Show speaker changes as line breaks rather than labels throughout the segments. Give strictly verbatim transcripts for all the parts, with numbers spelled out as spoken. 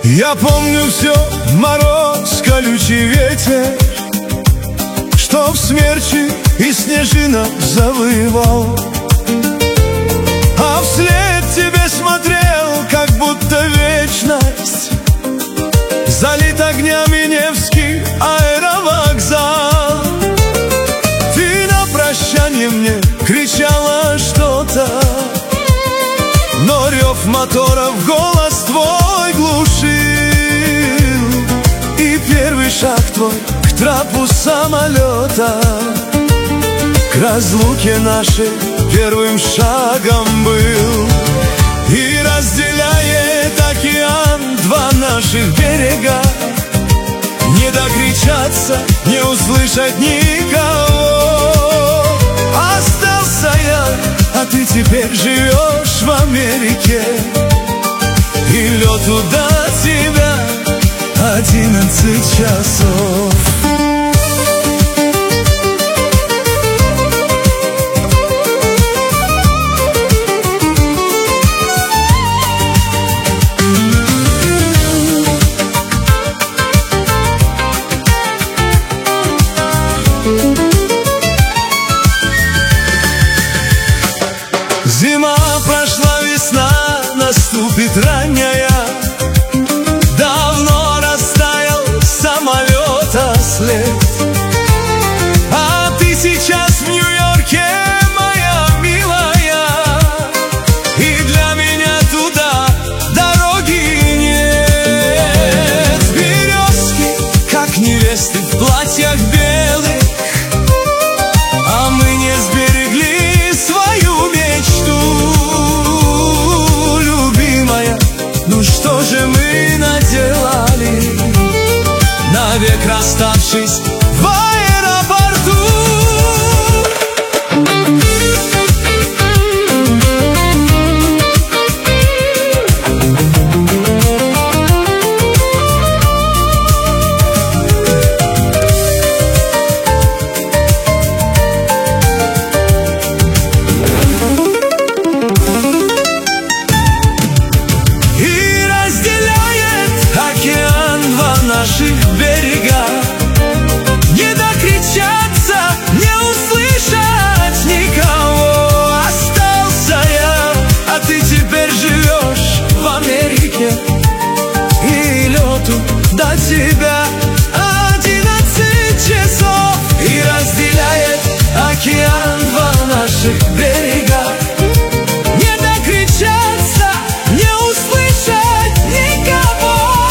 Я помню все, мороз, колючий ветер, что в смерчи и снежинах завывал. А вслед тебе смотрел, как будто вечность. Залит огнями Невский аэровокзал. Ты на прощанье мне кричала что-то, но рев моторов голос твой глушил. И первый шаг твой к трапу самолета к разлуке нашей первым шагом был. И разделяет океан два наших берега, не докричаться, не услышать никого. Остался я, а ты теперь живешь в Америке, и лету до тебя одиннадцать часов. Зима прошла, весна наступит ранняя. Давно растаял с самолета след, а ты сейчас в Нью-Йорке, моя милая, и для меня туда дороги нет. Березки, как невесты в платьях белых, а мы не сберегли свою мечту. Любимая, ну что же мы наделали, навек расставшись в аэропорту? Наших берега, не докричаться, не услышать никого. Остался я, а ты теперь живешь в Америке, и лету до тебя одиннадцать часов. И разделяет океан два наших берега, не докричаться, не услышать никого.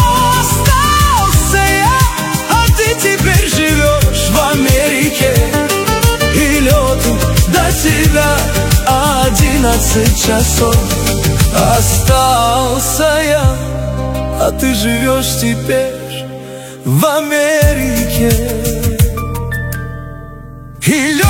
Тебя одиннадцать часов. Остался я, а ты живешь теперь в Америке, и